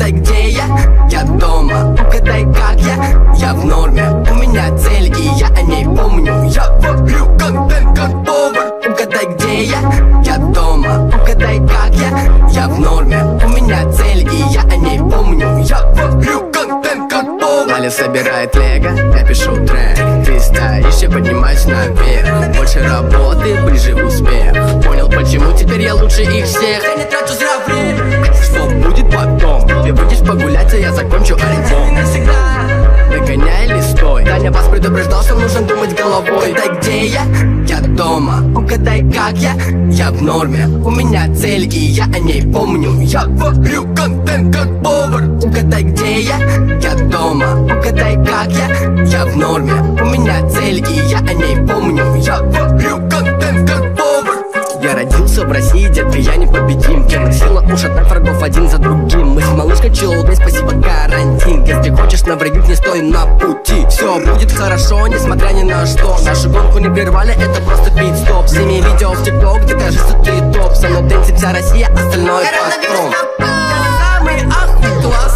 Угадай, где я? Я дома. Угадай, как я в норме. У меня цель, и я о ней помню. Я варю контент как повар. Угадай, где я? Я дома. Угадай, как я в норме. У меня цель, и я о ней помню. Я варю контент как повар. Валя собирает лего, я пишу трек. Ты стоишь, я поднимаюсь наверх. Больше работы, ближе успех. Понял, почему теперь я лучше их всех. Я не трачу зря время. Что будет потом? Ты выйдешь погулять, а я закончу альбом. Догоняй или стой? Таня вас предупреждал, что нужно думать головой. Угадай, где я? Я дома. Угадай, как я в норме. У меня цель, и я о ней помню. Я варю контент как повар. Угадай, где я? Я дома. Угадай, как я в норме. У меня цель, и я о ней помню. Я варю контент как повар. Я родился в России, детка, я непобедим. Тема сила ушатать врагов один за другим. Мы с малышкой чилдой, спасибо карантин. Если хочешь навредить, не стой на пути. Все будет хорошо, несмотря ни на что. Нашу гонку не прервали, это просто пит-стоп. Сними видео в ТикТок, где кажется ты топ. Со мной дэнсит вся Россия, остальное потом. Самый ахуй класс.